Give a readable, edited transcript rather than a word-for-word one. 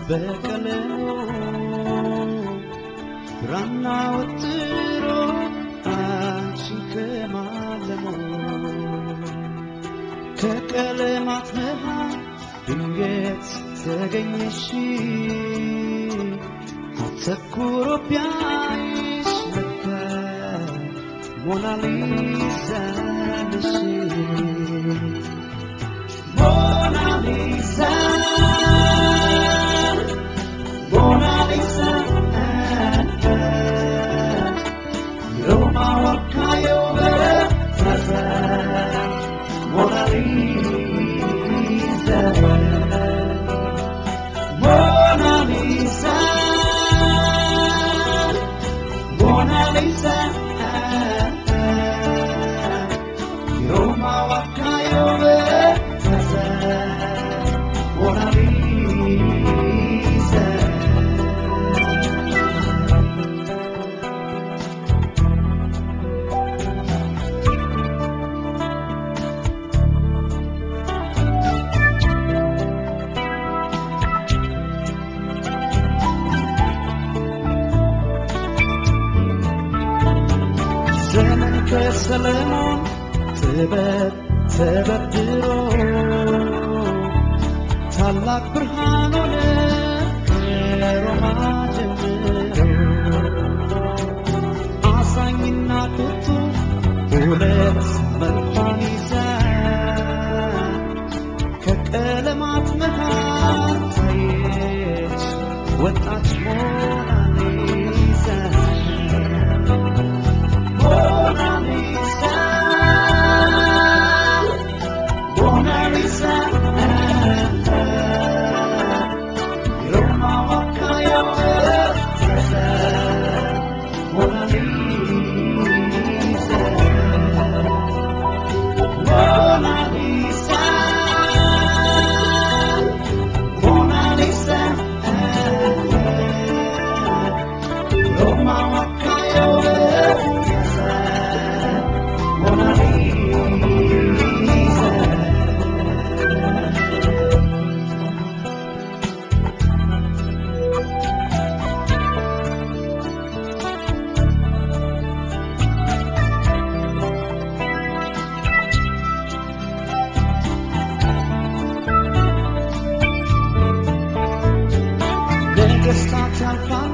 በቀለሙ ብራና ወጥሮ አንቺን ከማለሙ ከቀለማት መሃል ድንገት ተገኘሽ አተኩሮ ቢያይሽ ለካ ሞናሊዛ ነሽ ሞናሊዛ ሞናሊዛ Roma wakayo beraza Mona Lisa Mona Lisa Mona Lisa Roma wakayo beraza Mona Lisa ዘመን ከሰለሞን ተበድሮ ታላቅ ብርሃን ሆነ ከሮማ ጀምሮ አዛኝና ቁጡ ሁለት መልኳን ይዛ ከቀለማት መሃል ታየች ወጣች ሞናሊዛ Mona Lisa, Mona Lisa, Roma wakayo beraza, Mona Lisa, Mona Lisa, Mona Lisa, Roma wakayo beraza. Mona Lisa ነገስታት ያልፋሉ